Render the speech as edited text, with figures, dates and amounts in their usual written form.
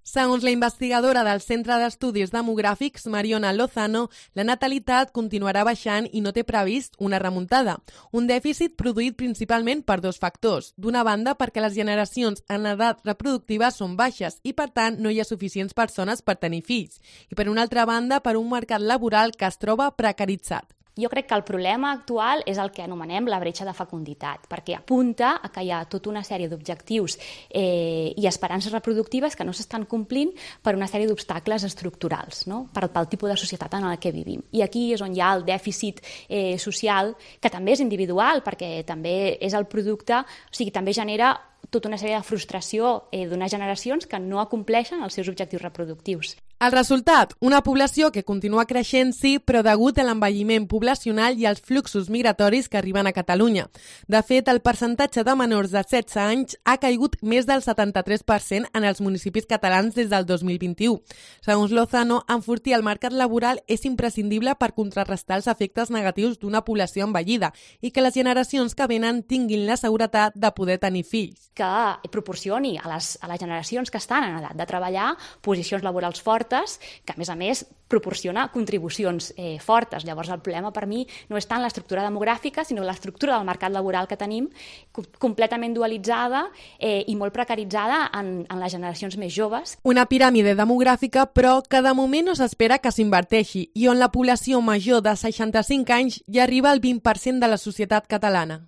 Segons la investigadora del Centre d'Estudis Demogràfics, Mariona Lozano, la natalitat continuarà baixant i no té previst una remuntada. Un dèficit produït principalment per dos factors. D'una banda, perquè les generacions en edat reproductiva són baixes i, per tant, no hi ha suficients persones per tenir fills. I, per una altra banda, per un mercat laboral que es troba precaritzat. Jo crec que el problema actual és el que anomenem la bretxa de fecunditat, perquè apunta a que hi ha tota una sèrie d'objectius i esperances reproductives que no s'estan complint per una sèrie d'obstacles estructurals, no? pel tipus de societat en la que vivim. I aquí és on hi ha el dèficit social, que també és individual, perquè també és el producte, o sigui, també genera tota una sèrie de frustració d'unes generacions que no acompleixen els seus objectius reproductius. El resultat, una població que continua creixent, sí, però degut a l'envelliment poblacional i als fluxos migratoris que arriben a Catalunya. De fet, el percentatge de menors de 16 anys ha caigut més del 73% en els municipis catalans des del 2021. Segons Lozano, enfortir el mercat laboral és imprescindible per contrarrestar els efectes negatius d'una població envellida i que les generacions que venen tinguin la seguretat de poder tenir fills. Que proporcioni a les generacions que estan en edat de treballar posicions laborals fortes, que a més proporciona contribucions fortes. Llavors el problema per mi no és tant l'estructura demogràfica, sinó l'estructura del mercat laboral que tenim, completament dualitzada i molt precaritzada en les generacions més joves. Una piràmide demogràfica, però, que de moment no s'espera que s'inverteixi i on la població major de 65 anys ja arriba al 20% de la societat catalana.